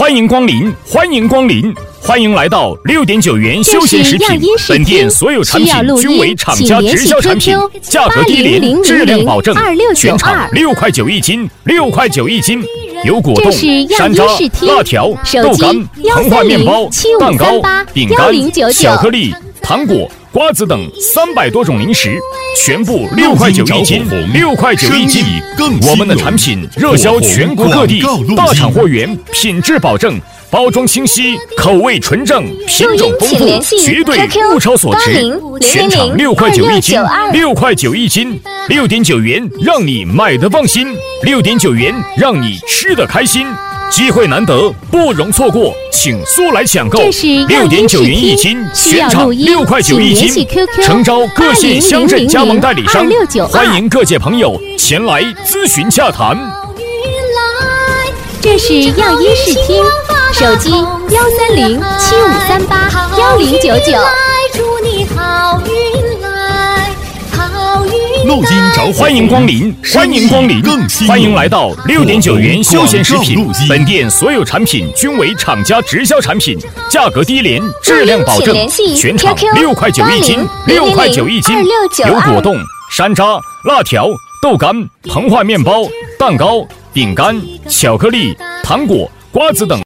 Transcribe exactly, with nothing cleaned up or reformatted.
欢迎光临，欢迎光临，欢迎来到六点九元休闲食品。本店所有产品均为厂家直销产品，价格低廉，质量保证。全场六块九一斤，六块九一斤。有果冻、山楂、辣条、豆干、膨化面包、蛋糕、饼干、巧克力、糖果、瓜子等三百多种零食，全部六块九一斤，六块九一斤。我们的产品热销全国各地，大厂货源，品质保证，包装清晰，口味纯正，品种丰富，绝对物超所值。全场六块九一斤，六块九一斤，六点九元，让你买得放心，六点九元让你吃得开心。机会难得，不容错过，请速来抢购！六点九元一斤，全场六块九一斤，诚招各县乡镇加盟代理商，欢迎各界朋友前来咨询洽谈。 这是样衣视听，手机幺三零七五三八幺零九九。 录音找欢迎光临，欢迎光临，欢迎来到六点九元休闲食品。本店所有产品均为厂家直销产品，价格低廉，质量保证。全场六块九一斤，六块九一斤。有果冻、山楂、辣条、豆干、膨化面包、蛋糕、饼干、巧克力、糖果、瓜子等。